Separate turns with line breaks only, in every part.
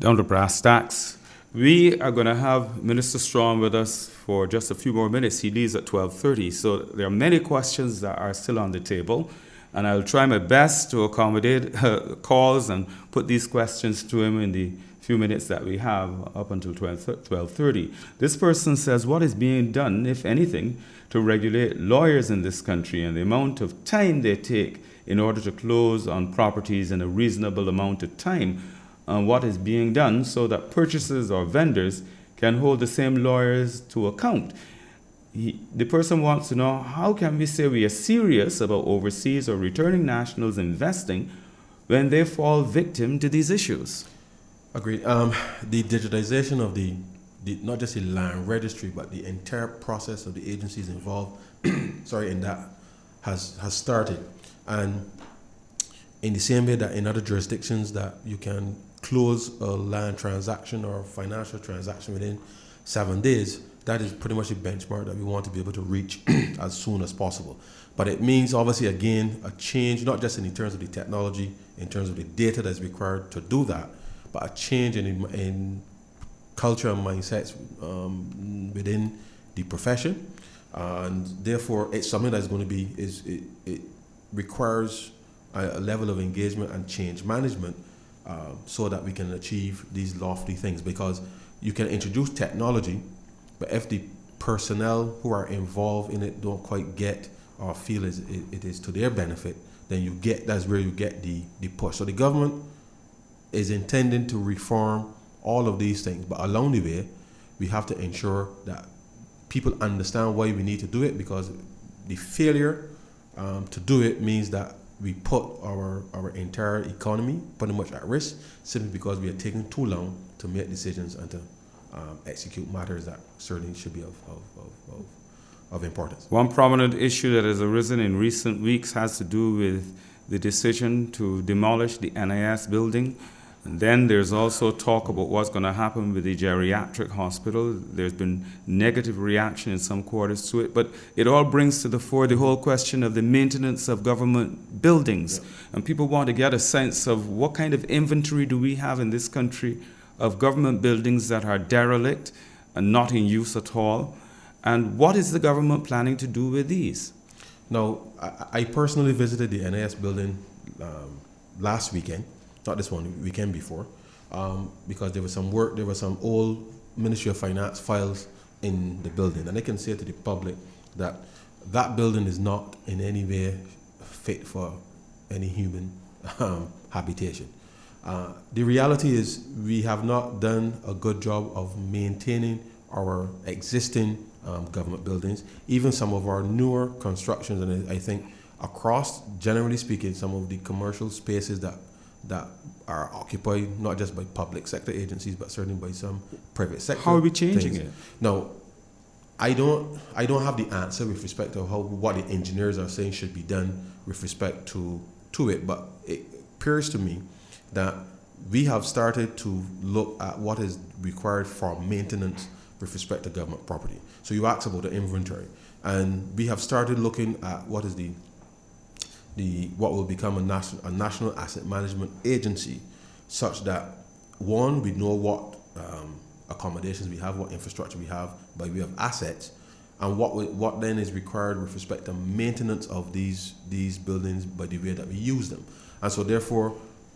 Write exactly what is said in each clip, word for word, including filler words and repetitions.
down to brass tacks. We are going to have Minister Strong with us for just a few more minutes. He leaves at twelve thirty, so there are many questions that are still on the table, and I'll try my best to accommodate uh, calls and put these questions to him in the few minutes that we have up until twelve thirty. This person says, what is being done, if anything, to regulate lawyers in this country and the amount of time they take in order to close on properties in a reasonable amount of time? And what is being done so that purchasers or vendors can hold the same lawyers to account? He, the person wants to know, how can we say we are serious about overseas or returning nationals investing when they fall victim to these issues?
Agreed. Um, the digitization of the, the, not just the land registry, but the entire process of the agencies involved, sorry, in that has, has started. And in the same way that in other jurisdictions that you can close a land transaction or financial transaction within seven days, that is pretty much a benchmark that we want to be able to reach as soon as possible. But it means obviously again a change, not just in terms of the technology, in terms of the data that's required to do that, but a change in, in culture and mindsets um, within the profession. Uh, and therefore it's something that's going to be, is it, it requires a, a level of engagement and change management uh, so that we can achieve these lofty things. Because you can introduce technology, but if the personnel who are involved in it don't quite get or feel is, it, it is to their benefit, then you get, that's where you get the, the push. So the government is intending to reform all of these things, but along the way, we have to ensure that people understand why we need to do it, because the failure um, to do it means that we put our, our entire economy pretty much at risk, simply because we are taking too long to make decisions and to um, execute matters that certainly should be of, of, of, of, of importance.
One prominent issue that has arisen in recent weeks has to do with the decision to demolish the N I S building. And then there's also talk about what's going to happen with the geriatric hospital. There's been negative reaction in some quarters to it, but it all brings to the fore the whole question of the maintenance of government buildings. Yeah. And people want to get a sense of what kind of inventory do we have in this country of government buildings that are derelict and not in use at all, and what is the government planning to do with these?
Now, I, I personally visited the N I S building um, last weekend. Not this one, the weekend before, um, because there was some work, there were some old Ministry of Finance files in the building. And I can say to the public that that building is not in any way fit for any human um, habitation. Uh, the reality is we have not done a good job of maintaining our existing um, government buildings, even some of our newer constructions. And I, I think across, generally speaking, some of the commercial spaces that that are occupied not just by public sector agencies, but certainly by some private sector.
How are we changing
things.
it?
Now, I don't, I don't have the answer with respect to how what the engineers are saying should be done with respect to to it, but it appears to me that we have started to look at what is required for maintenance with respect to government property. So you asked about the inventory, and we have started looking at what is the the what will become a national a national asset management agency, such that one, we know what um, accommodations we have, what infrastructure we have by way of assets, and what we, what then is required with respect to maintenance of these these buildings by the way that we use them. And so therefore,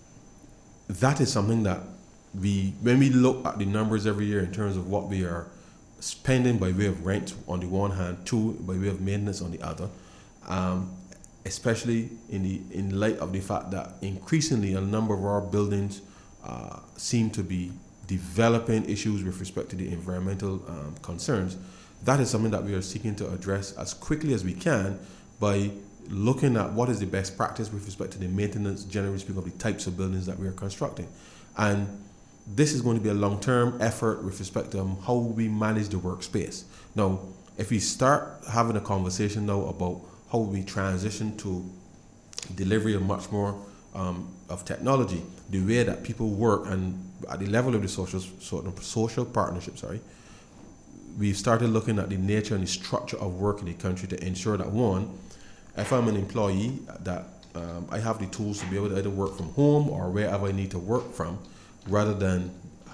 that is something that we, when we look at the numbers every year in terms of what we are spending by way of rent on the one hand, two, by way of maintenance on the other, um, especially in the in light of the fact that increasingly a number of our buildings uh, seem to be developing issues with respect to the environmental um, concerns. That is something that we are seeking to address as quickly as we can by looking at what is the best practice with respect to the maintenance, generally speaking, of the types of buildings that we are constructing. And this is going to be a long-term effort with respect to um, how we manage the workspace. Now, if we start having a conversation now about how we transition to delivery of much more um, of technology, the way that people work, and at the level of the social sort of social partnership, sorry, we've started looking at the nature and the structure of work in the country to ensure that, one, if I'm an employee, that um, I have the tools to be able to either work from home or wherever I need to work from, rather than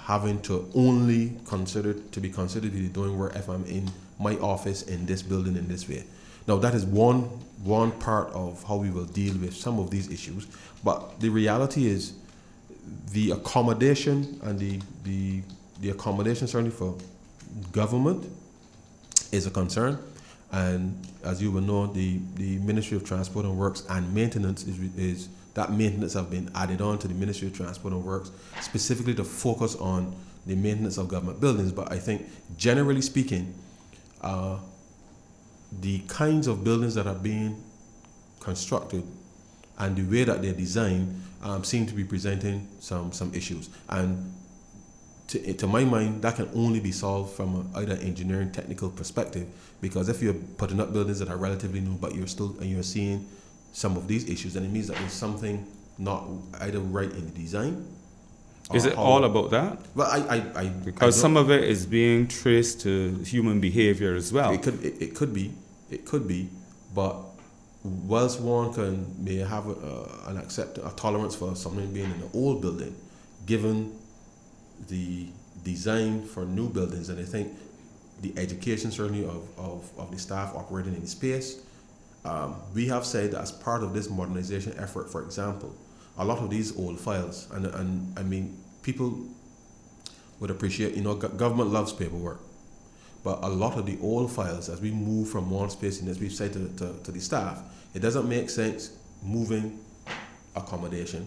having to only consider to be considered to be doing work if I'm in my office in this building in this way. Now that is one one part of how we will deal with some of these issues, but the reality is the accommodation and the the, the accommodation certainly for government is a concern. And as you will know, the, the Ministry of Transport and Works and Maintenance is, is that maintenance have been added on to the Ministry of Transport and Works specifically to focus on the maintenance of government buildings. But I think generally speaking, uh, the kinds of buildings that are being constructed and the way that they're designed um, seem to be presenting some, some issues. And To, to my mind, that can only be solved from a, either engineering technical perspective, because if you're putting up buildings that are relatively new, but you're still and you're seeing some of these issues, then it means that there's something not either right in the design.
Is it all about that?
Well, I, I, I
because
I
some of it is being traced to human behavior as well.
It could, it, it could be, it could be, but whilst one can may have a, an accept a tolerance for something being in an old building, given the design for new buildings, and I think the education certainly of, of, of the staff operating in the space. Um, we have said that as part of this modernization effort, for example, a lot of these old files, and, and I mean, people would appreciate, you know, go- government loves paperwork, but a lot of the old files, as we move from one space, and as we've said to, to, to the staff, it doesn't make sense moving accommodation,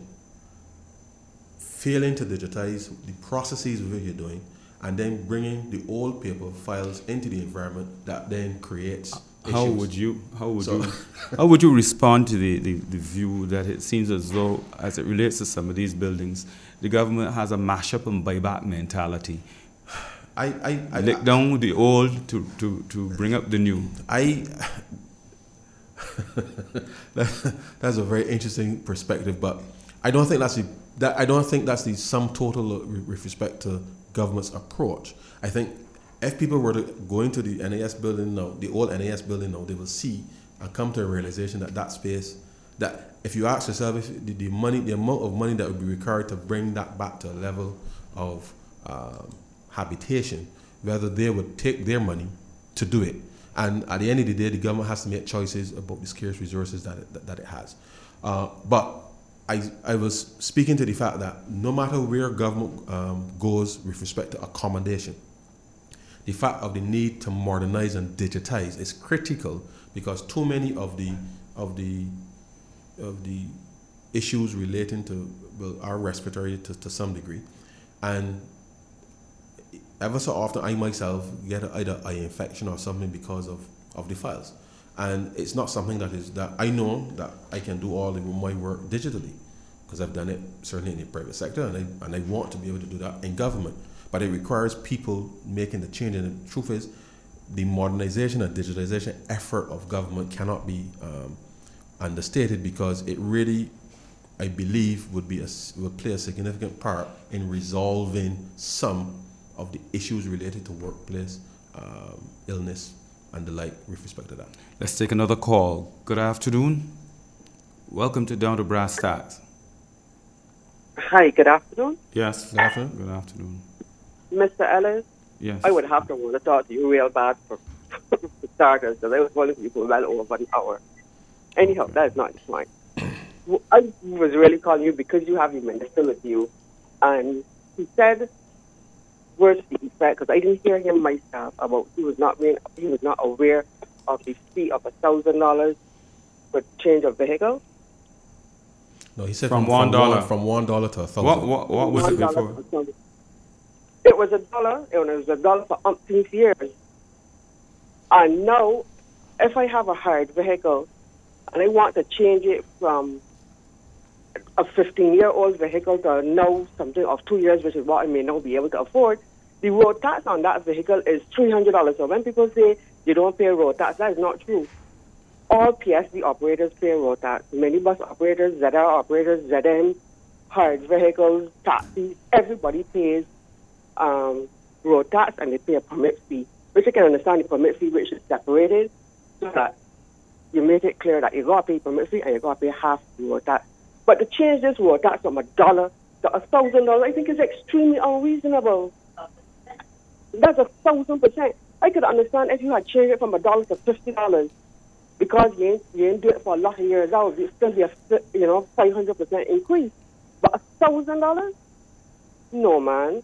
failing to digitize the processes of what you're doing, and then bringing the old paper files into the environment that then creates
how
issues.
would you how would
So-
you how would you respond to the, the, the view that it seems as though, as it relates to some of these buildings, the government has a mash-up and buyback mentality?
I, I, I,
Lick down the old to, to, to bring up the new.
I that, that's a very interesting perspective, but I don't think that's the that I don't think that's the sum total with respect to government's approach. I think if people were to go into the N A S building now, the old N A S building now, they will see and come to a realization that that space, that if you ask yourself if the, the money, the amount of money that would be required to bring that back to a level of um, habitation, whether they would take their money to do it. And at the end of the day, the government has to make choices about the scarce resources that it, that, that it has. Uh, but I, I was speaking to the fact that no matter where government um, goes with respect to accommodation, the fact of the need to modernize and digitize is critical, because too many of the of the of the issues relating to, well, are respiratory to, to some degree, and ever so often I myself get either eye infection or something because of, of the files. And it's not something that is that I know that I can do all of my work digitally, because I've done it certainly in the private sector, and I and I want to be able to do that in government. But it requires people making the change. And the truth is, the modernization and digitalization effort of government cannot be um, understated, because it really, I believe, would be a, would play a significant part in resolving some of the issues related to workplace um, illness and the like with respect to that.
Let's take another call. Good afternoon. Welcome to Down to Brass Tacks.
Hi, good afternoon.
Yes.
Good afternoon.
Good afternoon.
Mister Ellis,
Yes.
I would have to want to talk to you real bad for, for starters, because I was one of you for well over an hour. Anyhow,
Okay.
that is not the point. I was really calling you because you have your minister with you, and he said words to the effect, because I didn't hear him myself, about he was not being, he was not aware of the fee of a thousand dollars for change of vehicle.
No, he said
From
from,
one dollar.
from one dollar to a thousand.
What what what was it
One dollar
before?
for some- It was a dollar, and it was a dollar for umpteen years. And now, if I have a hired vehicle and I want to change it from a fifteen-year-old vehicle to now something of two years, which is what I may not be able to afford, the road tax on that vehicle is three hundred dollars. So when people say you don't pay road tax, that is not true. All P S D operators pay road tax. Minibus operators, Z R operators, Z N, hired vehicles, taxis, everybody pays um, road tax, and they pay a permit fee, which I can understand the permit fee, which is separated, so that you make it clear that you got to pay permit fee and you got to pay half the road tax. But to change this road tax from a dollar So a thousand dollars, I think, is extremely unreasonable. That's a thousand percent. I could understand if you had changed it from a dollar to fifty dollars, because you ain't, you ain't do it for a lot of years. That would be, still be a you know five hundred percent increase. But a thousand dollars, no man.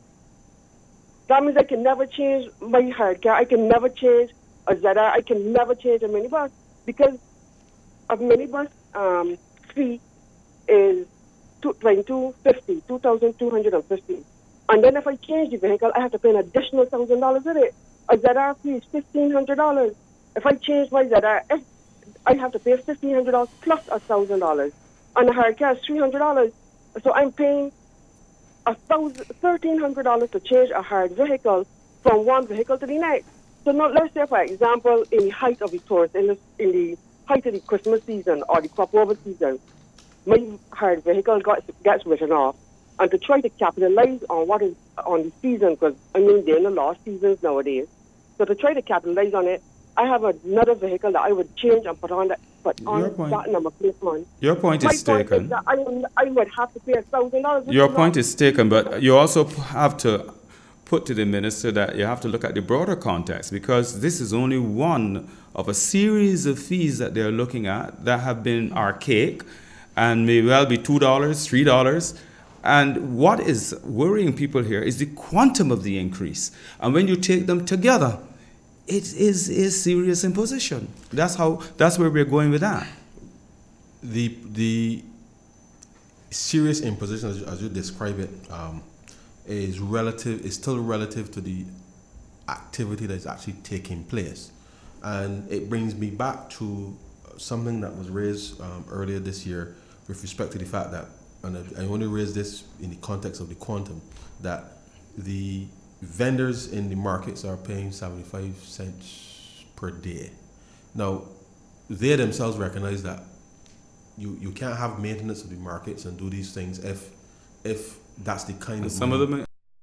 That means I can never change my hard car. I can never change a Zeta. I can never change a minibus, because a minibus um, fee is twenty-two fifty, two thousand two hundred and fifty. And then if I change the vehicle, I have to pay an additional thousand dollars with it. A Z R fee is fifteen hundred dollars. If I change my Z R, if I have to pay fifteen hundred dollars plus a thousand dollars, and the hard car is three hundred dollars. So I'm paying a thousand, thirteen hundred dollars to change a hard vehicle from one vehicle to the next. So now, let's say, for example, in the height of the tourist, in the in the height of the Christmas season or the crop over season, my hard vehicle got, gets written off. And to try to capitalize on what is on the season, because I mean they're in the lost seasons nowadays. So to try to capitalize on it, I have another vehicle that I would change and put on that, put on that number plate on.
Your point
My
is
point
taken.
Is that I, I would have to pay a thousand dollars.
Your point is taken, but you also have to put to the minister that you have to look at the broader context, because this is only one of a series of fees that they're looking at that have been archaic and may well be two dollars, three dollars. And what is worrying people here is the quantum of the increase. And when you take them together, it is a serious imposition. That's how. That's where we're going with that.
The the serious imposition, as you, as you describe it, um, is relative. Is still relative to the activity that is actually taking place, and it brings me back to something that was raised um, earlier this year with respect to the fact that. And I only raise this in the context of the quantum, that the vendors in the markets are paying seventy-five cents per day. Now, they themselves recognize that you, you can't have maintenance of the markets and do these things if if that's the kind of
some of them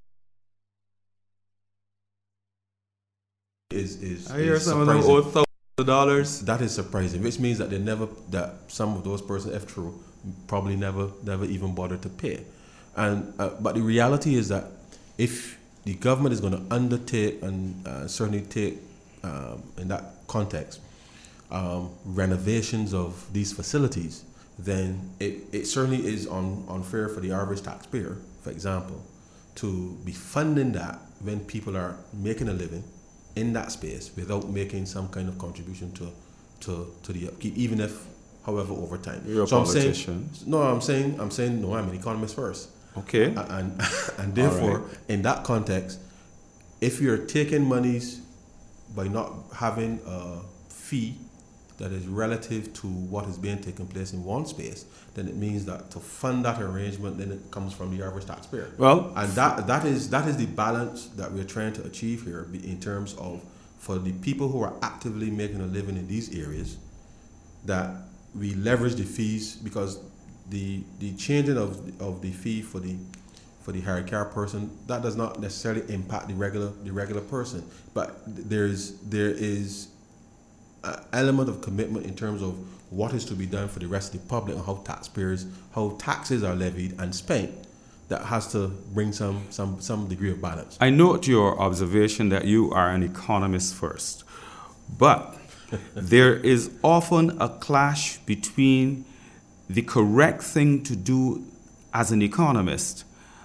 is is.
I hear
is
some of them owe thousands of dollars.
That is surprising, which means that they never that some of those persons, if true, probably never never even bothered to pay. And uh, but the reality is that if the government is going to undertake and uh, certainly take um, in that context um, renovations of these facilities, then it, it certainly is un, unfair for the average taxpayer, for example, to be funding that when people are making a living in that space without making some kind of contribution to to, to the upkeep, even if however over time.
You're a
so
politician.
I'm saying, no, I'm saying, I'm saying, no, I'm an economist first.
Okay.
And and, and therefore,
right.
in that context, if you're taking monies by not having a fee that is relative to what is being taken place in one space, then it means that to fund that arrangement, then it comes from the average taxpayer.
Well,
and that that is that is the balance that we're trying to achieve here in terms of for the people who are actively making a living in these areas, that we leverage the fees, because the the changing of of the fee for the for the hired car person, that does not necessarily impact the regular the regular person, but there's there is an element of commitment in terms of what is to be done for the rest of the public and how taxpayers how taxes are levied and spent, that has to bring some some some degree of balance.
I note your observation that you are an economist first, but there is often a clash between the correct thing to do as an economist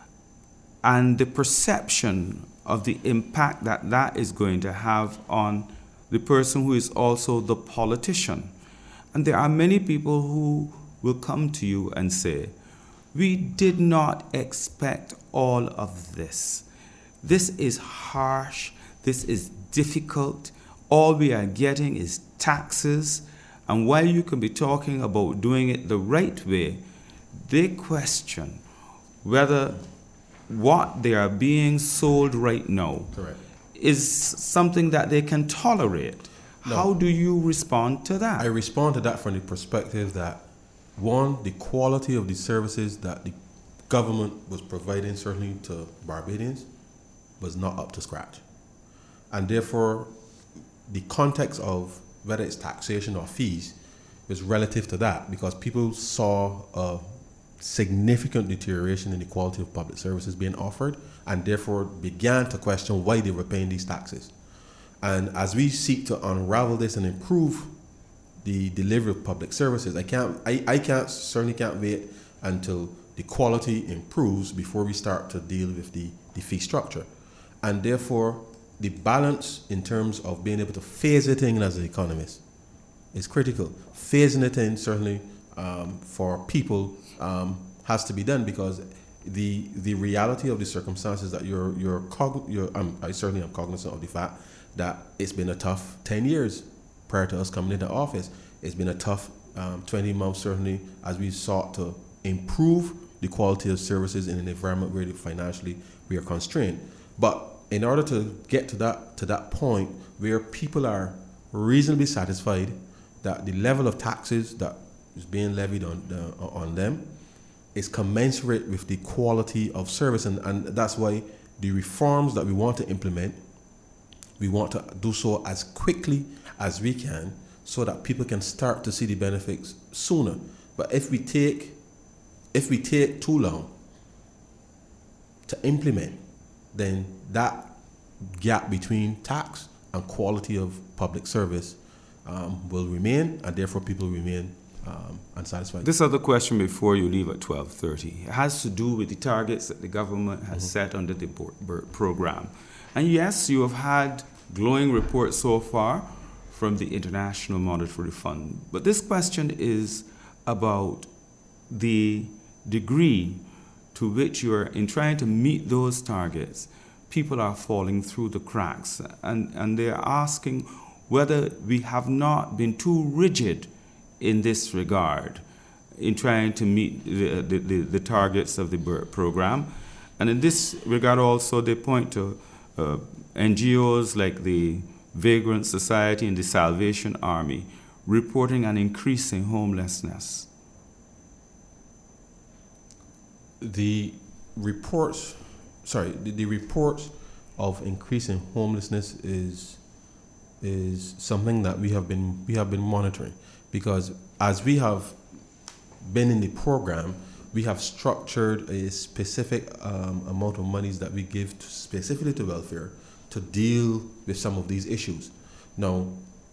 and the perception of the impact that that is going to have on the person who is also the politician. And there are many people who will come to you and say, we did not expect all of this. This is harsh, this is difficult. All we are getting is taxes, and while you can be talking about doing it the right way, they question whether what they are being sold right now
Correct.
is something that they can tolerate.
No.
How do you respond to that?
I respond to that from the perspective that, one, the quality of the services that the government was providing, certainly to Barbadians, was not up to scratch. And therefore, the context of whether it's taxation or fees is relative to that, because people saw a significant deterioration in the quality of public services being offered, and therefore began to question why they were paying these taxes. And as we seek to unravel this and improve the delivery of public services, I can't, I, I can't, certainly can't wait until the quality improves before we start to deal with the, the fee structure. And therefore, the balance in terms of being able to phase it in as an economist is critical. Phasing it in, certainly, um, for people um, has to be done, because the the reality of the circumstances that you're you're, cogn- you're um, I certainly am cognizant of the fact that it's been a tough ten years prior to us coming into office. It's been a tough um, twenty months, certainly, as we sought to improve the quality of services in an environment where financially we are constrained. But in order to get to that to that point where people are reasonably satisfied that the level of taxes that is being levied on uh, on them is commensurate with the quality of service, and, and that's why the reforms that we want to implement, we want to do so as quickly as we can, so that people can start to see the benefits sooner. But if we take if we take too long to implement, then that gap between tax and quality of public service um, will remain, and therefore people remain um, unsatisfied.
This other question before you leave at twelve thirty has to do with the targets that the government has mm-hmm. set under the BERT program. And yes, you have had glowing reports so far from the International Monetary Fund. But this question is about the degree to which you are, in trying to meet those targets, people are falling through the cracks, and, and they are asking whether we have not been too rigid in this regard in trying to meet the, the, the, the targets of the BERT program. And in this regard also, they point to uh, N G Os like the Vagrant Society and the Salvation Army reporting an increase in homelessness.
The reports, sorry, the, the reports of increasing homelessness is is something that we have been we have been monitoring, because as we have been in the program, we have structured a specific um, amount of monies that we give to, specifically to welfare to deal with some of these issues. Now,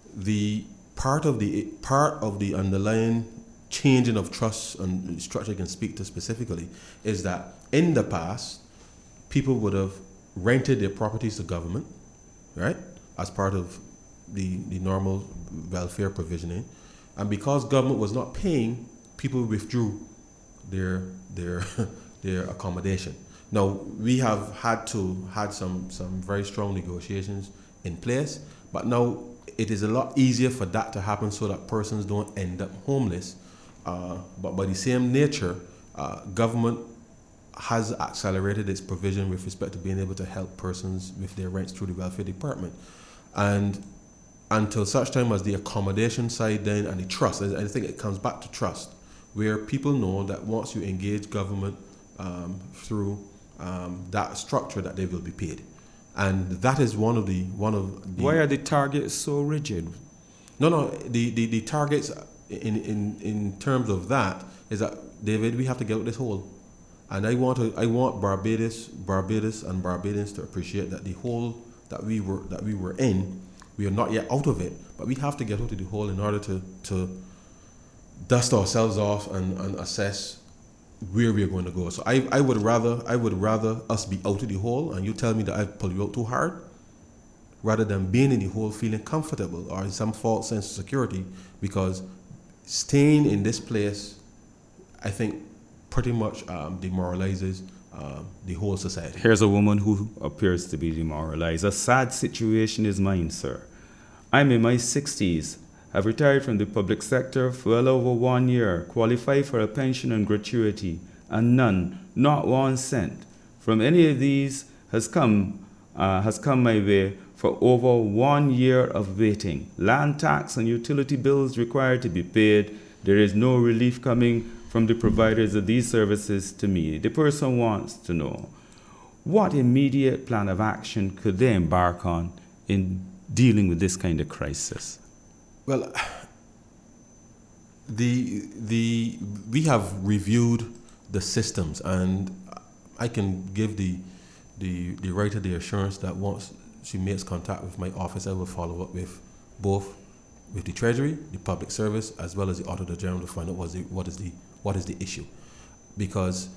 the part of the part of the underlying changing of trust and structure I can speak to specifically is that in the past, people would have rented their properties to government, right, as part of the, the normal welfare provisioning. And because government was not paying, people withdrew their their their accommodation. Now, we have had to had some some very strong negotiations in place, but now it is a lot easier for that to happen so that persons don't end up homeless. Uh, but by the same nature, uh, government has accelerated its provision with respect to being able to help persons with their rents through the welfare department. And until such time as the accommodation side then and the trust, I think it comes back to trust, where people know that once you engage government um, through um, that structure, that they will be paid. And that is one of the one of the.
Why are the targets so rigid?
No, no. The, the, the targets in, in in terms of that is that, David, we have to get out of this hole, and I want to I want Barbados Barbados and Barbadians to appreciate that the hole that we were that we were in, we are not yet out of it, but we have to get out of the hole in order to to dust ourselves off and, and assess where we are going to go. So I, I would rather I would rather us be out of the hole and you tell me that I've pulled you out too hard, rather than being in the hole feeling comfortable or in some false sense of security, because staying in this place, I think, pretty much um, demoralizes uh, the whole society.
Here's a woman who appears to be demoralized. A sad situation is mine, sir. I'm in my sixties. I've retired from the public sector for well over one year, qualified for a pension and gratuity, and none, not one cent, from any of these has come uh, has come my way for over one year of waiting. Land tax and utility bills required to be paid. There is no relief coming from the providers of these services to me. The person wants to know, what immediate plan of action could they embark on in dealing with this kind of crisis?
Well, the the we have reviewed the systems. And I can give the the the writer the assurance that once she makes contact with my office, I will follow up with both with the Treasury, the Public Service, as well as the Auditor General to find out what is the, what is the what is the issue. Because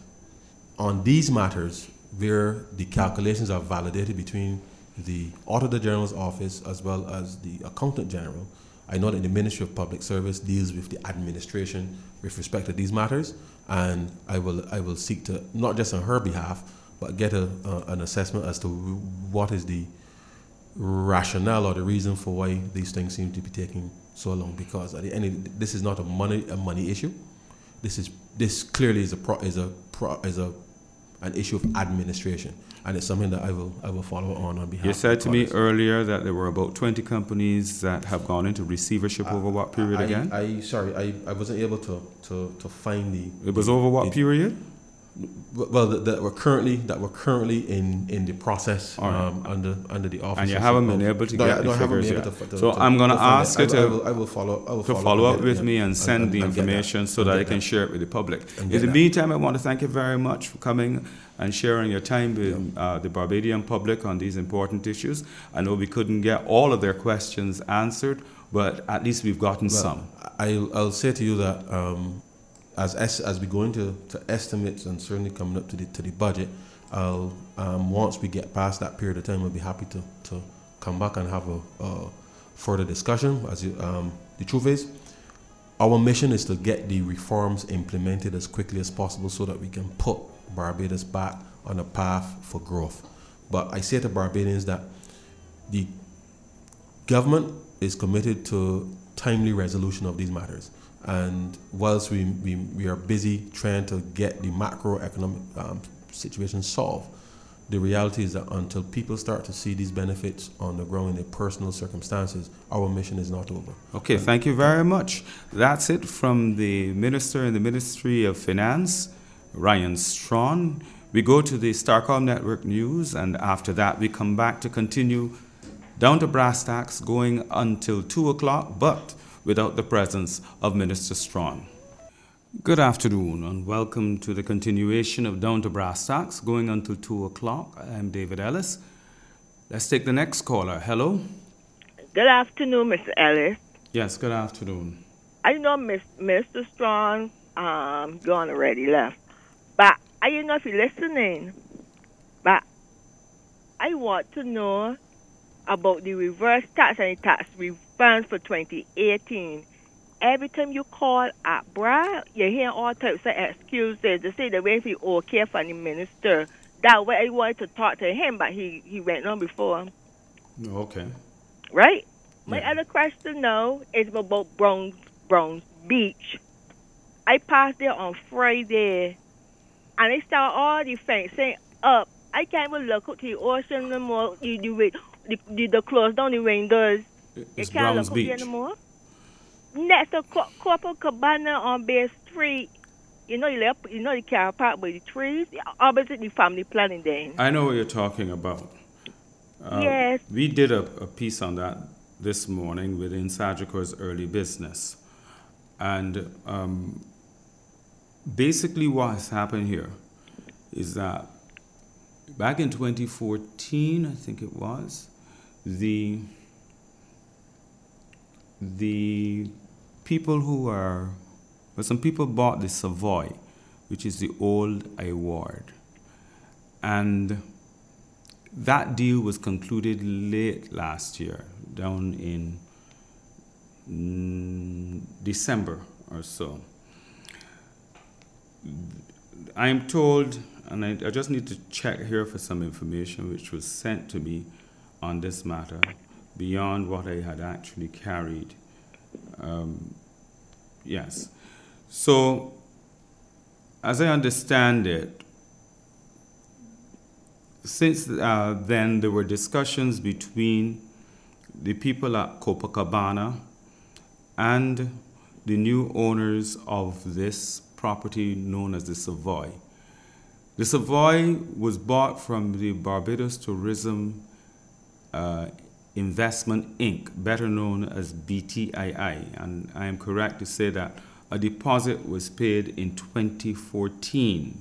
on these matters, where the calculations are validated between the Auditor General's office as well as the Accountant General, I know that the Ministry of Public Service deals with the administration with respect to these matters, and I will I will seek to, not just on her behalf, but get a, uh, an assessment as to what is the rationale or the reason for why these things seem to be taking so long. Because at the end, of, this is not a money a money issue. This is this clearly is a pro, is a pro, is a an issue of administration, and it's something that I will I will follow on on behalf.
You said
of
to me earlier that there were about twenty companies that have gone into receivership
I,
over what period
I,
again?
I sorry I, I wasn't able to, to, to find the.
It was
the,
over what
the,
period?
Well, that, that we're currently that we're currently in, in the process
Right.
um, under under the office.
And you haven't been able to
no,
get
I,
the
no, I haven't
figures
been able
yet.
to, to,
So
to,
I'm going to
to find
ask
it.
you to
I, I, will, I will follow. I will
to
follow,
follow
and
up
get
with
it,
me
yeah,
and send
and,
the
and get that.
information so
And
that
get
I can
that.
share it with the public.
And
In
get
the
that.
meantime, I want to thank you very much for coming and sharing your time with
Yeah.
uh, the Barbadian public on these important issues. I know we couldn't get all of their questions answered, but at least we've gotten
Well,
some.
I'll, I'll say to you that um, as as as we go into to estimates and certainly coming up to the to the budget, I'll um, once we get past that period of time, we'll be happy to, to come back and have a, a further discussion. As you, um, the truth is, our mission is to get the reforms implemented as quickly as possible so that we can put Barbados back on a path for growth. But I say to Barbadians that the government is committed to timely resolution of these matters. And whilst we, we, we are busy trying to get the macroeconomic um, situation solved, the reality is that until people start to see these benefits on the ground in their personal circumstances, our mission is not over.
Okay, thank you very much. That's it from the Minister in the Ministry of Finance, Ryan Strawn. We go to the Starcom Network News, and after that we come back to continue down to brass tacks going until two o'clock, but without the presence of Minister Strawn. Good afternoon and welcome to the continuation of Down to Brass Tacks going until two o'clock. I'm David Ellis. Let's take the next caller. Hello?
Good afternoon, Mister Ellis.
Yes, good afternoon.
I know Miss, Mister Strong um gone already left, but I don't know if you're listening, but I want to know about the reverse tax and the tax refund for twenty eighteen. Every time you call up, bruh, you hear all types of excuses. They say the way he okay for the minister. That way I wanted to talk to him, but he, he went on before.
Okay.
Right? My
Yeah.
other question now is about Browns, Browns Beach. I passed there on Friday, and they start all the fencing up. I can't even look out to the ocean no more. You do it. The, the, the close down the windows. You
It's
can't
Browns
look out
Beach.
there no more. Next to Co- Copacabana on Bay Street, you know, you, left, you know the car park by the trees, opposite the family planning there.
I know what you're talking about. Uh,
Yes.
We did a, a piece on that this morning within Sagicor's early business. And um, basically what has happened here is that back in twenty fourteen, I think it was, the the people who are, well, some people bought the Savoy, which is the old I Ward. And that deal was concluded late last year, down in mm, December or so. I'm told, and I, I just need to check here for some information which was sent to me on this matter, beyond what I had actually carried. Um, yes. So, as I understand it, since uh, then there were discussions between the people at Copacabana and the new owners of this property known as the Savoy. The Savoy was bought from the Barbados Tourism uh, Investment Incorporated, better known as B T I I, and I am correct to say that a deposit was paid in twenty fourteen.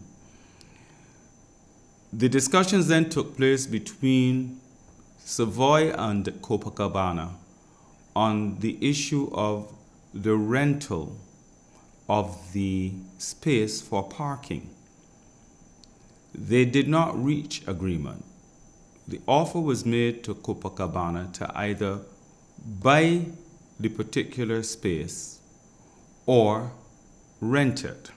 The discussions then took place between Savoy and Copacabana on the issue of the rental of the space for parking. They did not reach agreement. The offer was made to Copacabana to either buy the particular space or rent it.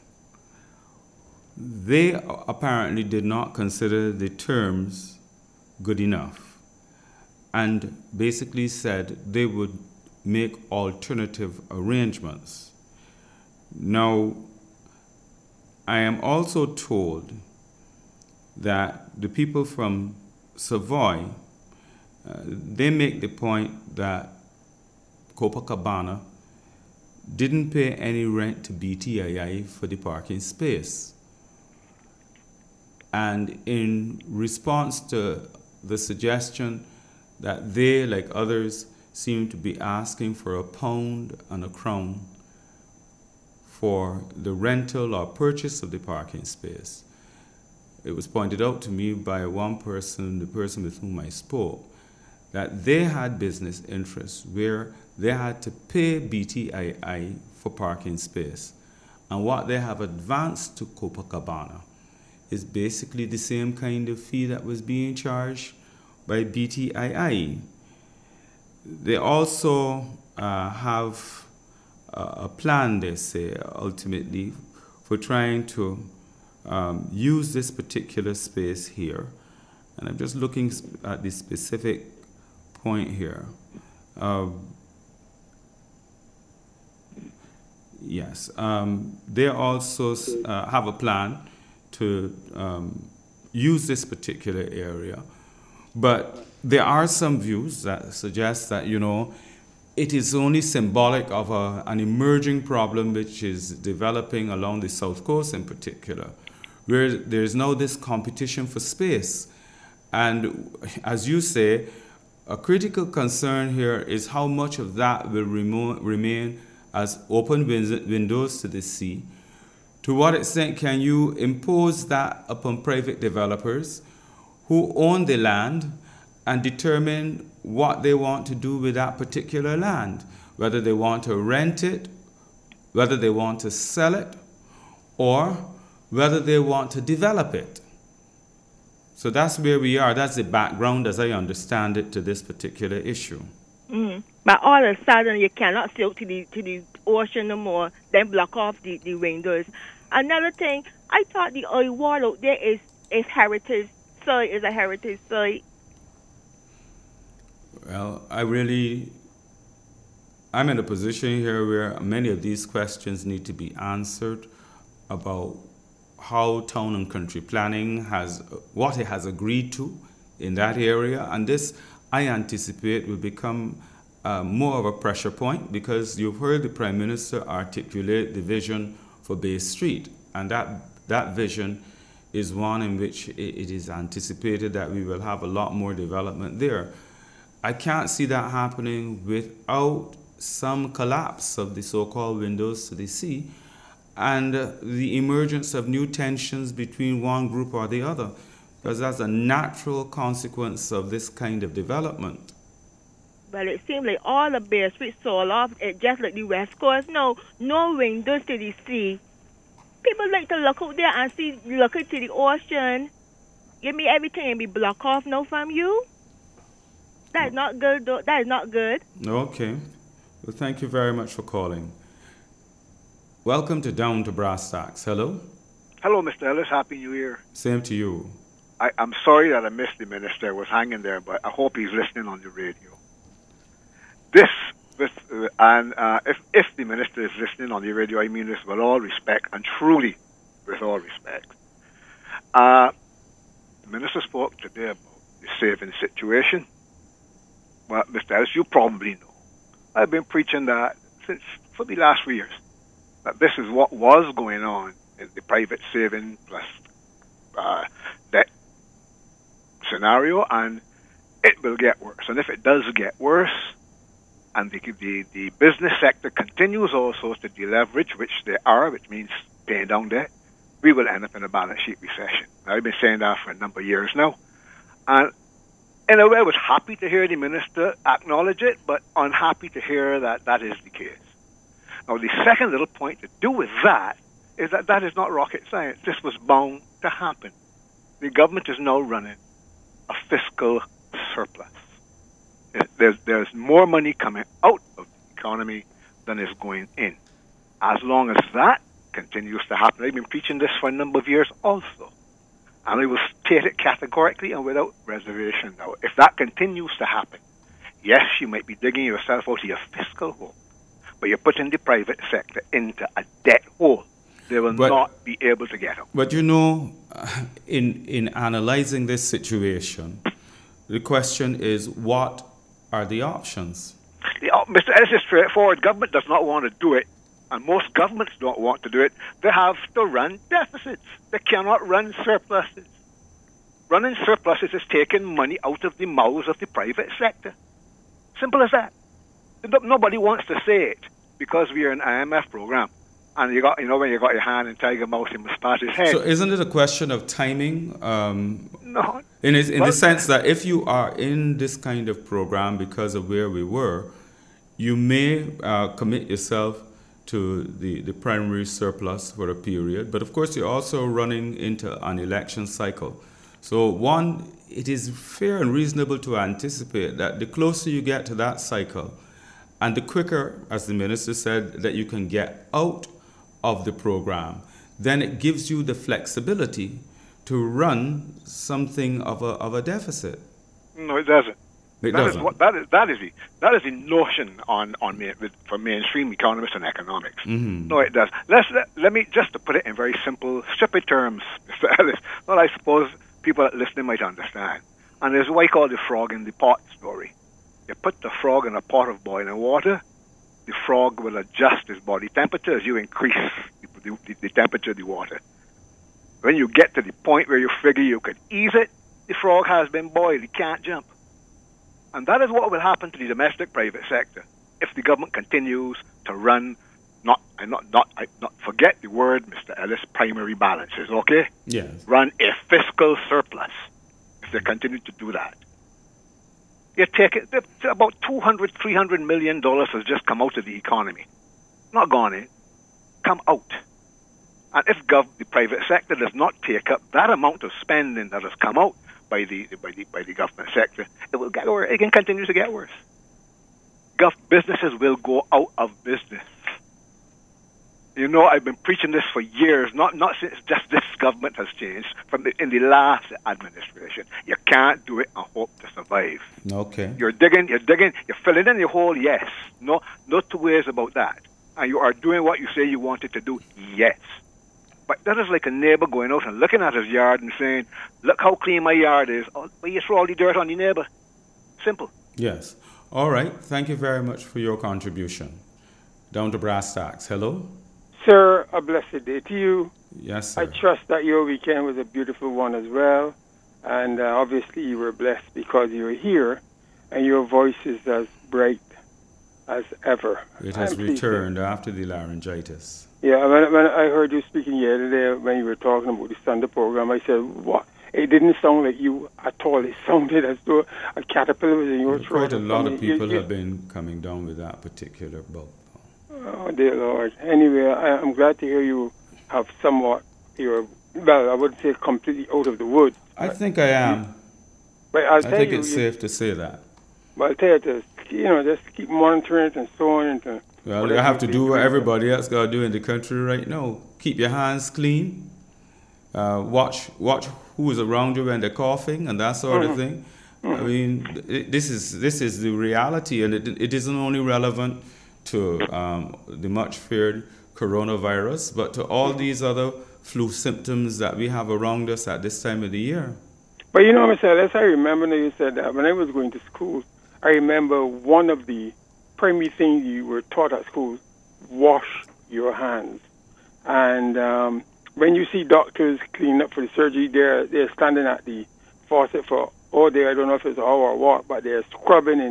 They apparently did not consider the terms good enough and basically said they would make alternative arrangements. Now, I am also told that the people from Savoy, uh, they make the point that Copacabana didn't pay any rent to B T I I for the parking space. And in response to the suggestion that they, like others, seem to be asking for a pound and a crown for the rental or purchase of the parking space, it was pointed out to me by one person, the person with whom I spoke, that they had business interests where they had to pay B T I I for parking space. And what they have advanced to Copacabana is basically the same kind of fee that was being charged by B T I I. They also uh, have uh, a plan, they say, ultimately, for trying to um, use this particular space here. And I'm just looking at the specific point here. Uh, yes, um, they also uh, have a plan to um, use this particular area. But there are some views that suggest that, you know, it is only symbolic of a, an emerging problem which is developing along the South Coast in particular, where there's now this competition for space. And as you say, a critical concern here is how much of that will remo- remain as open win- windows to the sea. To what extent can you impose that upon private developers who own the land and determine what they want to do with that particular land, whether they want to rent it, whether they want to sell it, or whether they want to develop it? So that's where we are. That's the background, as I understand it, to this particular issue.
Mm-hmm. But all of a sudden, you cannot sail to the to the ocean no more, then block off the, the windows. Another thing, I thought the oil wall out there is, is heritage site, is a heritage site.
Well, I really, I'm in a position here where many of these questions need to be answered about how town and country planning has, what it has agreed to in that area. And this, I anticipate, will become uh, more of a pressure point, because you've heard the Prime Minister articulate the vision for Bay Street. And that, that vision is one in which it, it is anticipated that we will have a lot more development there. I can't see that happening without some collapse of the so-called windows to the sea and uh, the emergence of new tensions between one group or the other, because that's a natural consequence of this kind of development.
Well, it seems like all the Bay Street sold off, it just like the West Coast. No, no windows to the sea. People like to look out there and see, look into the ocean. Give me everything and be blocked off now from you. That is not good, though. That is not good.
Okay. Well, thank you very much for calling. Welcome to Down to Brass Tacks. Hello?
Hello, Mister Ellis. Happy New Year.
Same to you.
I, I'm sorry that I missed the minister. I was hanging there, but I hope he's listening on the radio. This, this uh, and uh, if, if the minister is listening on the radio, I mean this with all respect, and truly with all respect. Uh, the minister spoke today about the saving situation. Well, Mister Ellis, you probably know. I've been preaching that since for the last few years, that this is what was going on in the private saving plus uh, debt scenario, and it will get worse. And if it does get worse, and the, the, the business sector continues also to deleverage, which they are, which means paying down debt, we will end up in a balance sheet recession. Now, I've been saying that for a number of years now. And in a way, I was happy to hear the minister acknowledge it, but unhappy to hear that that is the case. Now, the second little point to do with that is that that is not rocket science. This was bound to happen. The government is now running a fiscal surplus. There's, there's more money coming out of the economy than is going in. As long as that continues to happen, I've been preaching this for a number of years also, and I will state it categorically and without reservation now. If that continues to happen, yes, you might be digging yourself out of your fiscal hole, but you're putting the private sector into a debt hole. They will but, not be able to get out.
But you know, in in analyzing this situation, the question is, what are the options?
Yeah, Mister Ellis is straightforward. Government does not want to do it, and most governments don't want to do it. They have to run deficits. They cannot run surpluses. Running surpluses is taking money out of the mouths of the private sector. Simple as that. Nobody wants to say it because we are an I M F program. And you got, you know, when you got your hand in Tiger Mouse, you must pat his head.
So isn't it a question of timing? Um,
no.
In, in
well,
the sense that if you are in this kind of program because of where we were, you may uh, commit yourself to the, the primary surplus for a period. But of course, you're also running into an election cycle. So one, it is fair and reasonable to anticipate that the closer you get to that cycle, and the quicker, as the minister said, that you can get out of the program, then it gives you the flexibility to run something of a of a deficit.
No, it doesn't.
It
that
doesn't.
Is what, that is that is the that is the notion on on main, for mainstream economists and economics.
Mm-hmm.
No, it does. Let's let, let me just to put it in very simple, stupid terms, Mister Ellis. Well, I suppose people listening might understand. And there's what I call the frog in the pot story. You put the frog in a pot of boiling water. The frog will adjust its body temperature as you increase the, the, the temperature of the water. When you get to the point where you figure you could ease it, the frog has been boiled. It can't jump. And that is what will happen to the domestic private sector if the government continues to run, not, I not, not, I not forget the word, Mister Ellis, primary balances, okay?
Yes.
Run a fiscal surplus if they continue to do that. You take it, about two hundred, three hundred million dollars has just come out of the economy. Not gone in, come out. And if gov, the private sector does not take up that amount of spending that has come out by the by the by the government sector, it will get worse. It can continue to get worse. Gov businesses will go out of business. You know, I've been preaching this for years, not not since just this government has changed, from the, in the last administration. You can't do it and hope to survive.
Okay.
You're digging, you're digging, you're filling in your hole, yes. No, no two ways about that. And you are doing what you say you wanted to do, yes. But that is like a neighbor going out and looking at his yard and saying, look how clean my yard is. Oh, but you throw all the dirt on your neighbor. Simple.
Yes. All right. Thank you very much for your contribution. Down to brass tacks. Hello?
Sir, a blessed day to you.
Yes, sir.
I trust that your weekend was a beautiful one as well. And uh, obviously you were blessed because you were here and your voice is as bright as ever.
It has returned after the laryngitis.
Yeah, when, when I heard you speaking the other day when you were talking about the Sunday program, I said, what? It didn't sound like you at all. It sounded as though a caterpillar was in your
well,
throat.
Quite a lot of people
you, you,
have been coming down with that particular bug.
Oh, dear Lord. Anyway, I, I'm glad to hear you have somewhat, you're, well, I wouldn't say completely out of the woods.
I think I am.
But I'll
I
tell
think
you,
it's
you,
safe to say that.
But I'll tell you, just, you know, just keep monitoring it and so on. And, uh,
well, you have to do what everybody else got to do in the country right now. Keep your hands clean. Uh, watch watch who is around you when they're coughing and that sort mm-hmm. of thing. Mm-hmm. I mean, it, this is this is the reality, and it, it isn't only relevant to um, the much feared coronavirus, but to all these other flu symptoms that we have around us at this time of the year.
But you know, Mister Ellis, I remember that you said that when I was going to school, I remember one of the primary things you were taught at school, wash your hands. And um, when you see doctors cleaning up for the surgery, they're, they're standing at the faucet for all day. I don't know if it's an hour or what, but they're scrubbing in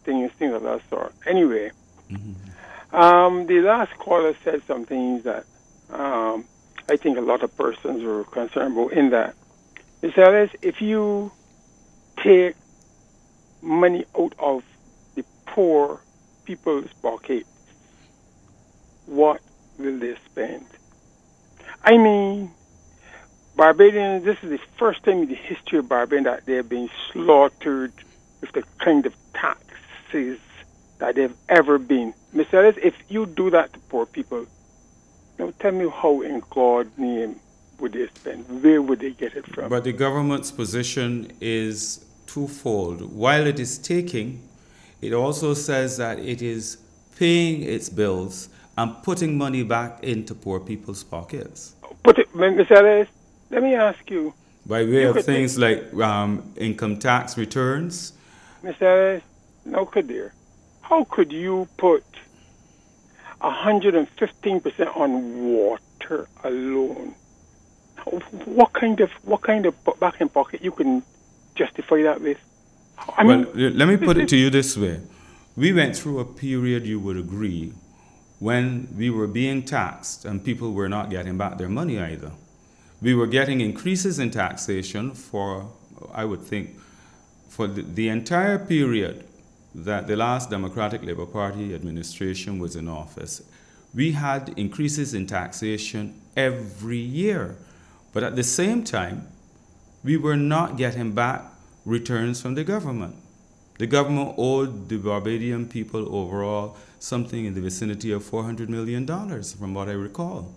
things, things of that sort. Anyway, mm-hmm. um, the last caller said some things that um, I think a lot of persons were concerned about. In that, Mister Ellis, if you take money out of the poor people's pockets, what will they spend? I mean, Barbadians, this is the first time in the history of Barbadians that they have been slaughtered with the kind of taxes that they've ever been. Mister Ellis, if you do that to poor people, now tell me how in God's name would they spend? Where would they get it from?
But the government's position is twofold. While it is taking, it also says that it is paying its bills and putting money back into poor people's pockets.
Put it, Mister Ellis, let me ask you.
By way
you
of things think, like um, income tax returns.
Mister Ellis, no, Kadir. How could you put one hundred fifteen percent on water alone? What kind of what kind of back in pocket you can justify that with? I
well,
mean,
let me put it to you this way. We went through a period, you would agree, when we were being taxed and people were not getting back their money either. We were getting increases in taxation for, I would think, for the, the entire period that the last Democratic Labour Party administration was in office. We had increases in taxation every year. But at the same time, we were not getting back returns from the government. The government owed the Barbadian people overall something in the vicinity of four hundred million dollars, from what I recall.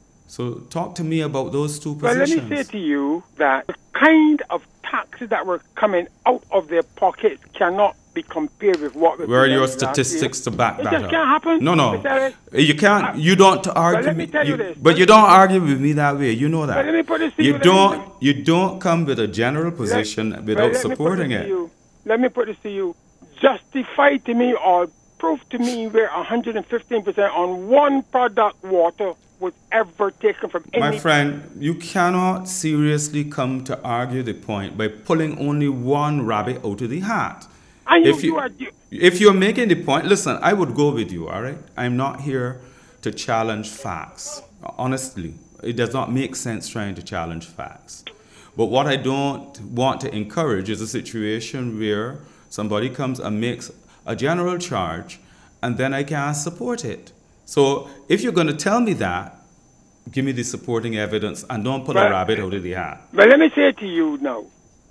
So talk to me about those two positions.
Well, let me say to you that the kind of taxes that were coming out of their pockets cannot be compared with what...
Where are your statistics to back
it
that
just
up?
can't happen.
No, no. You can't, you don't argue...
let me tell you
you,
this.
But you don't argue with me that way, you know that.
But let me put this to
you
you.
don't, you don't come with a general position
let,
without
let
supporting it.
You. Let me put this to you. Justify to me or prove to me where one hundred fifteen percent on one product, water, was ever taken from any...
My friend, you cannot seriously come to argue the point by pulling only one rabbit out of the hat.
And you,
if, you,
you are, you,
if you're making the point, listen, I would go with you, all right? I'm not here to challenge facts. Honestly, it does not make sense trying to challenge facts. But what I don't want to encourage is a situation where somebody comes and makes a general charge and then I can't support it. So if you're going to tell me that, give me the supporting evidence and don't pull
but,
a rabbit out of the hat.
But let me say to you now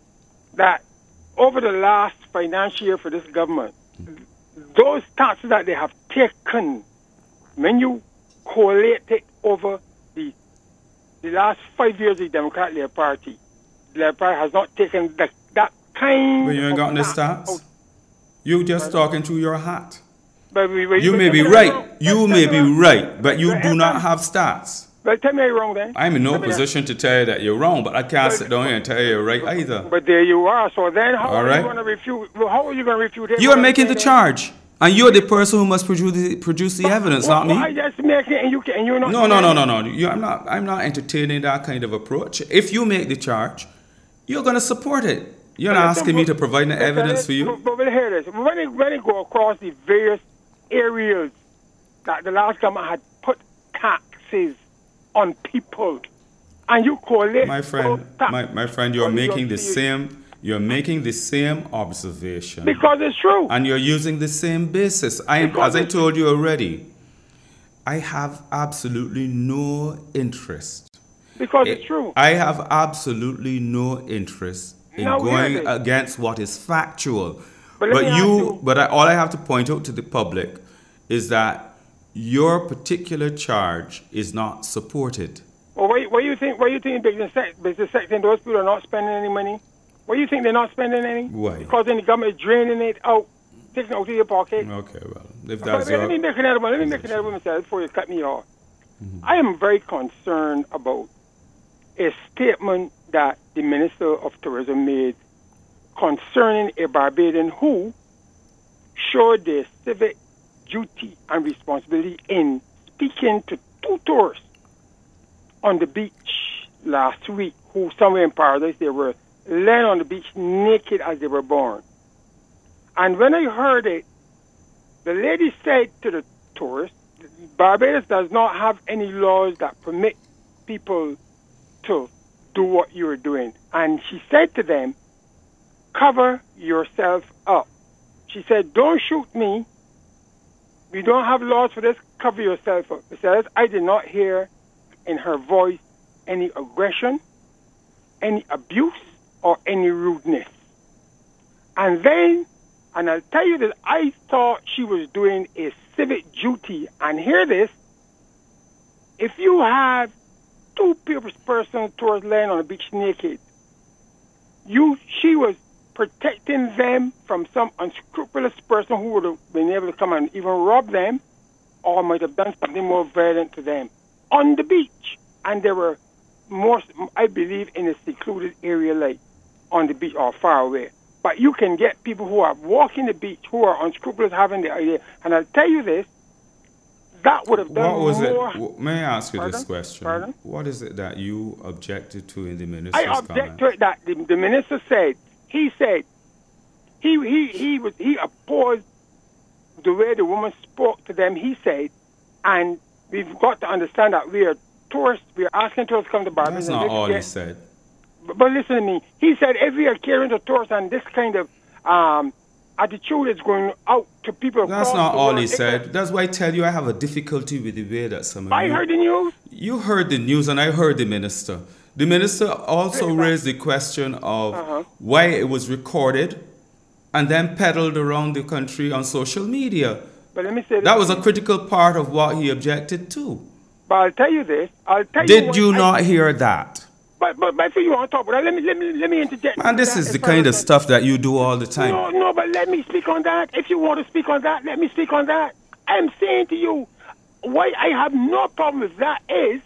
that over the last financial year for this government, those taxes that they have taken, when you collate it over the the last five years of the Democratic Labour Party, the Labour Party has not taken the, that kind
But you ain't
of
got the
tax
stats.
out.
You just talking through your hat.
But we, we,
You
but
may be
tell me
right.
wrong.
You
But
may
tell
be
me wrong.
right, but you
But
do
tell
not
me-
have stats.
But tell me I'm wrong then.
I'm in no
Tell me that.
position to tell you that you're wrong, but I can't
But-
sit down here and tell you you're right either.
But there you are. So then how
All
are
right.
you going to refute? Well, how are you going to refute it?
You are making the charge, and you're the person who must produce the, produce the evidence,
Well,
not
well, I
me.
just make it and you can, and you're not.
No, no, no, no, no. You, I'm not. I'm not entertaining that kind of approach. If you make the charge, you're going to support it. You're not asking me to provide the
But-
evidence for you.
But, but, but hear this. When it, when it go across the various areas that the last government had put taxes on people, and you collect
My
those
friend,
tax-
my, my friend, you're
on your
making the
fees.
same. You're making the same observation.
Because it's true.
And you're using the same basis. I am,
Because
as I
it's-
told you already, I have absolutely no interest.
Because it's true.
I have absolutely no interest in
Now,
going
hear this.
against what is factual.
But let me ask
you,
you-
but I, all I have to point out to the public is that your particular charge is not supported.
Well, what, what do you think? What do you think business sec- business sector? Those people are not spending any money. What do you think they're not spending any?
Why?
Because then the government is draining it out, taking it out of your pocket.
Okay, well, if
But
that's
let me
your...
make another one. Let me make another one myself before you cut me off. I am very concerned about a statement that the Minister of Tourism made concerning a Barbadian who showed their civic duty and responsibility in speaking to two tourists on the beach last week, who somewhere in paradise they were laying on the beach naked as they were born. And when I heard it, the lady said to the tourists, Barbados does not have any laws that permit people to do what you're doing. And she said to them, cover yourself up. She said, don't shoot me. We don't have laws for this. Cover yourself up. It says, I did not hear in her voice any aggression, any abuse, or any rudeness. And then, and I'll tell you that I thought she was doing a civic duty. And hear this, if you have two persons towards laying on the beach naked, you, she was protecting them from some unscrupulous person who would have been able to come and even rob them or might have done something more violent to them on the beach. And they were more, I believe, in a secluded area like on the beach or far away. But you can get people who are walking the beach who are unscrupulous having the idea. And I'll tell you this, that would have done
what was
more.
It? May I ask you
Pardon?
this question?
Pardon?
What is it that you objected to in the minister's
I object
comment?
to it that the, the minister said, he said, he, he, he, was, he opposed the way the woman spoke to them, he said, and we've got to understand that we are tourists, we are asking tourists to come to Barbados.
That's
and
not
they
all
get-
he said.
But, but listen to me. He said if we are caring to tourists and this kind of um, attitude is going out to people
That's
across
not
the
all
world,
he
it-
said. That's why I tell you I have a difficulty with the way that some of
I
you...
heard the news.
You heard the news and I heard the minister. The minister also
Yeah.
raised the question of
Uh-huh.
why it was recorded and then peddled around the country on social media.
But let me say this.
That was a critical part of what he objected to.
But I'll tell you this. I'll tell you.
Did
what
you
I-
not hear that?
But but but if you want to talk about that, let me let me let me interject.
Man, this
That
is the
as far
kind of
as-
stuff that you do all the time.
No, no, but let me speak on that. If you want to speak on that, let me speak on that. I'm saying to you, why I have no problem with that is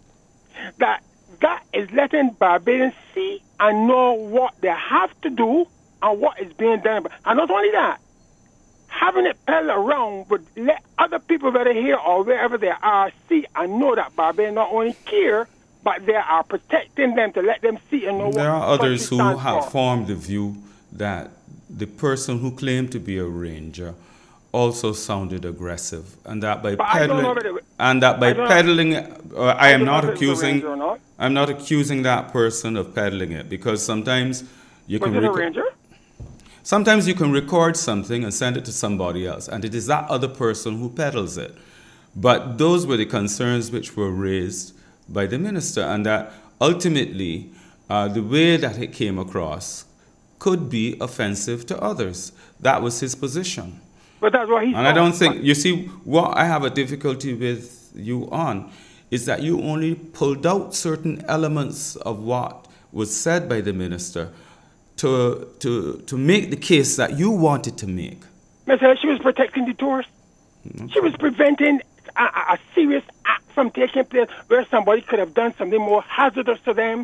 that that is letting Barbadians see and know what they have to do and what is being done. And not only that, having it peddled around would let other people that are here or wherever they are see and know that Barbadians not only care, but they are protecting them to let them see and know
There
what
are others
country
who
stands
have
for.
formed the view that the person who claimed to be a ranger also sounded aggressive, and that by
But I don't know
peddling
whether-
and that by
I don't-
peddling, uh, I am
don't know
not
if it's a
accusing.
ranger or not.
I'm not accusing that person of peddling it because sometimes you
Was
can.
it a
reco-
ranger?
Sometimes you can record something and send it to somebody else, and it is that other person who peddles it. But those were the concerns which were raised by the minister, and that ultimately uh, the way that it came across could be offensive to others. That was his position.
But that's what he
And I
thought.
don't think, you see, what I have a difficulty with you on is that you only pulled out certain elements of what was said by the minister to, to, to make the case that you wanted to make.
Mister She was protecting the tourists. She was preventing a, a, a serious act from taking place where somebody could have done something more hazardous to them.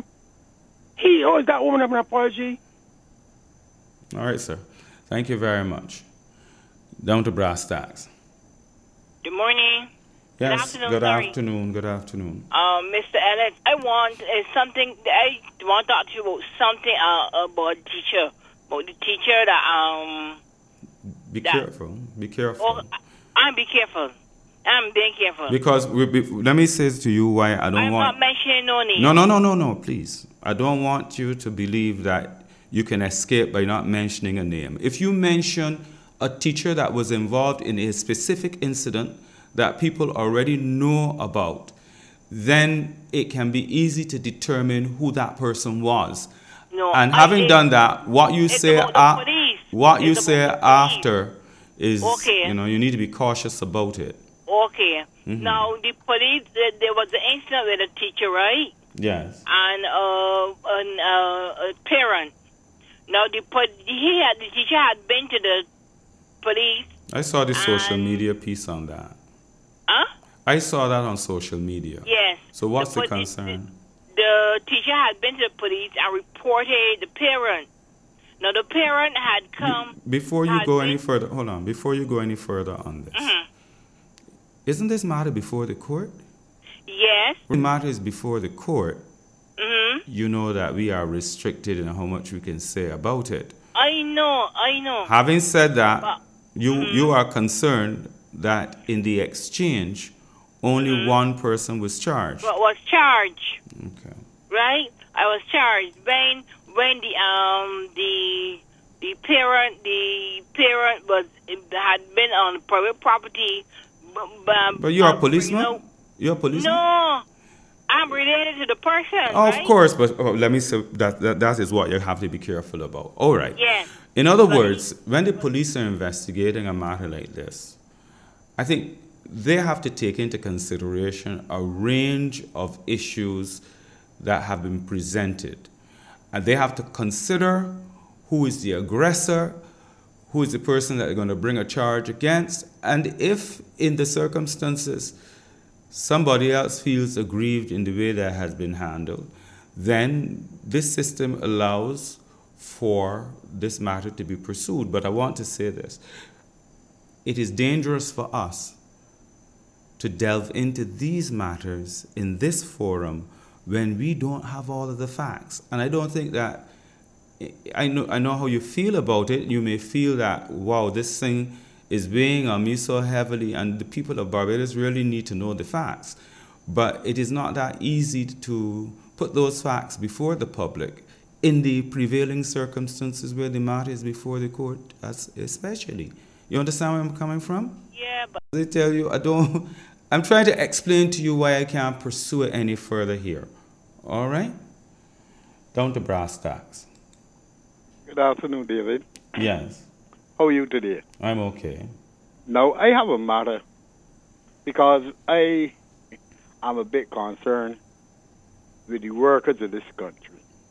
He owes that woman an apology.
All right, sir. Thank you very much. Down to brass tacks.
Good morning.
Yes,
afternoon,
good
sorry.
afternoon, good afternoon.
Um, Mister Ellis, I want uh, something. I want to talk to you about something uh, about the teacher, about the teacher that um.
Be
that-
careful, be careful.
Oh, I'm be careful. I'm being careful.
Because, we, we, let me say to you why I don't
I'm
want...
not mentioning no name.
No, no, no, no, no, please. I don't want you to believe that you can escape by not mentioning a name. If you mention a teacher that was involved in a specific incident that people already know about, then it can be easy to determine who that person was.
No,
And
I
having
think
done that, what you
it's
say,
about the
a-
police.
what you
It's
say
about the police.
after is,
Okay.
you know, you need to be cautious about it.
Okay.
Mhm.
Now the police. There, there was an incident with a teacher, right?
Yes.
And uh, an, uh, a parent. Now the po- he had the teacher had been to the police.
I saw the social
And-
media piece on that.
Huh?
I saw that on social media.
Yes.
So what's the,
poli-
concern?
The, the teacher had been to the police and reported the parent. Now the parent had come.
Before you
had
go
been-
any further, hold on. Before you go any further on this,
Mhm.
isn't this matter before the court?
Yes.
When the matter is before the court,
Mhm.
you know that we are restricted in how much we can say about it.
I know, I know.
Having said that,
But-
you
Mm-hmm.
you are concerned that in the exchange, only
Mm-hmm.
one person was charged.
But was charged,
Okay.
right? I was charged when when the um the the parent the parent was had been on private property. b- Um,
But you're a
um,
policeman.
you know-
You're a policeman.
No, I'm related to the person.
Oh,
right?
of course, but oh, let me say that, that that is what you have to be careful about. All right.
Yes.
In other
But-
words, when the police are investigating a matter like this, I think they have to take into consideration a range of issues that have been presented. And they have to consider who is the aggressor, who is the person that they're going to bring a charge against, and if in the circumstances somebody else feels aggrieved in the way that has been handled, then this system allows for this matter to be pursued. But I want to say this. It is dangerous for us to delve into these matters in this forum when we don't have all of the facts. And I don't think that, I know, I know how you feel about it. You may feel that, wow, this thing is weighing on me so heavily, and the people of Barbados really need to know the facts. But it is not that easy to put those facts before the public in the prevailing circumstances where the matter is before the court, as especially. You understand where I'm coming from?
Yeah, but
They tell you, I don't, I'm trying to explain to you why I can't pursue it any further here. All right? Down to brass tacks.
Good afternoon, David.
Yes,
How are you today?
I'm okay.
Now, I have a matter because I am a bit concerned with the workers of this country.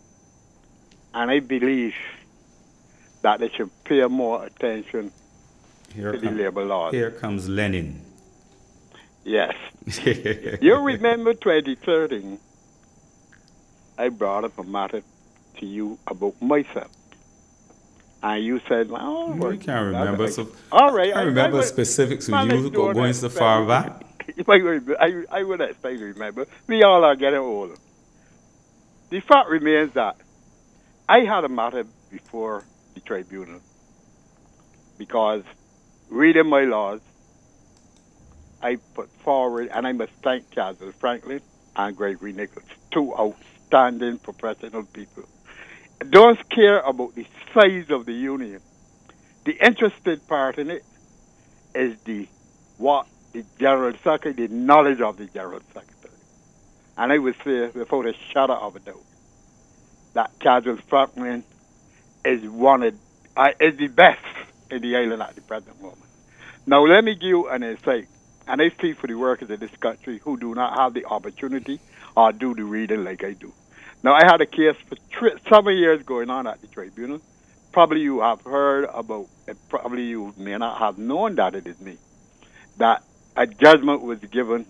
And I believe that they should pay more attention
Here,
to the
come-
labor laws.
here comes Lenin.
Yes. You remember twenty thirteen, I brought up a matter to you about myself. And you said, oh,
I
well,
can't remember.
I-
So
all right.
I remember
would-
specifics with
Man,
you
I don't
going so
expect
far
you-
back.
If I, would- I, I would expect you to remember. We all are getting older. The fact remains that I had a matter before the tribunal because reading my laws, I put forward, and I must thank Castle Franklin and Gregory Nichols, two outstanding professional people. Don't care about the size of the union. The interested part in it is the what the general secretary, the knowledge of the general secretary. And I would say, without a shadow of a doubt, that Castle Franklin is one of, uh, is the best in the island at the present moment. Now, let me give you an insight. And I speak for the workers of this country who do not have the opportunity or do the reading like I do. Now, I had a case for tri- seven years going on at the tribunal. Probably you have heard about, and probably you may not have known that it is me, that a judgment was given.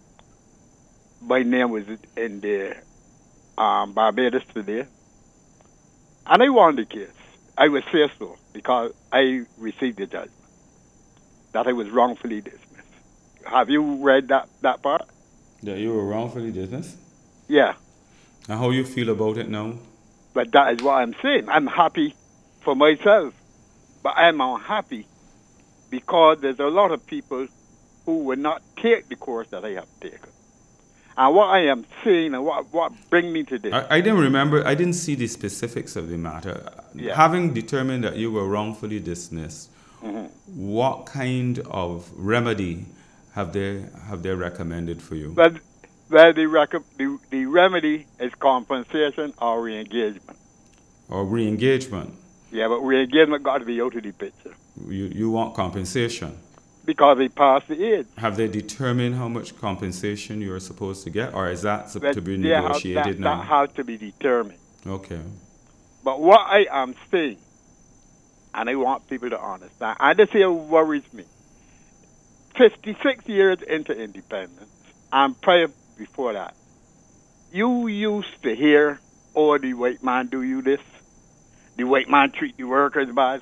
My name was in the um, Barbados today. And I won the case. I would say so because I received the judgment that I was wrongfully dismissed. Have you read that, that part?
That you were wrongfully dismissed?
Yeah.
And how you feel about it now?
But that is what I'm saying. I'm happy for myself. But I'm unhappy because there's a lot of people who will not take the course that I have taken. And what I am saying and what, what brings me to this.
I, I didn't remember, I didn't see the specifics of the matter.
Yeah.
Having determined that you were wrongfully dismissed,
Mhm.
what kind of remedy have they have they recommended for you?
Well, well the, rec- the, the remedy is compensation or re-engagement.
Or re-engagement?
Yeah, but re-engagement got to be out of the picture
You, you want compensation?
because they passed the age.
Have they determined how much compensation you are supposed to get, or is that sup-
But
to be
they have-
negotiated
that,
now?
That has to be determined.
Okay.
But what I am saying, and I want people to understand, and this here worries me. fifty-six years into independence, and prior before that, you used to hear, oh, the white man do you this, the white man treat the workers bad.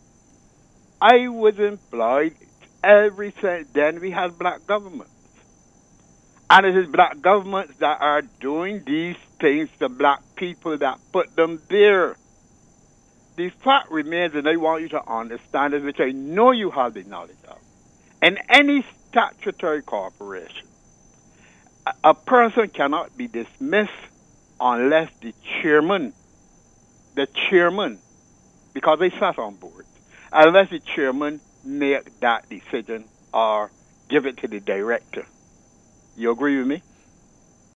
I was employed every since then we had black governments. And it is black governments that are doing these things to black people that put them there. the fact remains, and I want you to understand this, which I know you have the knowledge of. In any statutory corporation, a, a person cannot be dismissed unless the chairman, the chairman, because they sat on board, unless the chairman make that decision or give it to the director. You agree with me?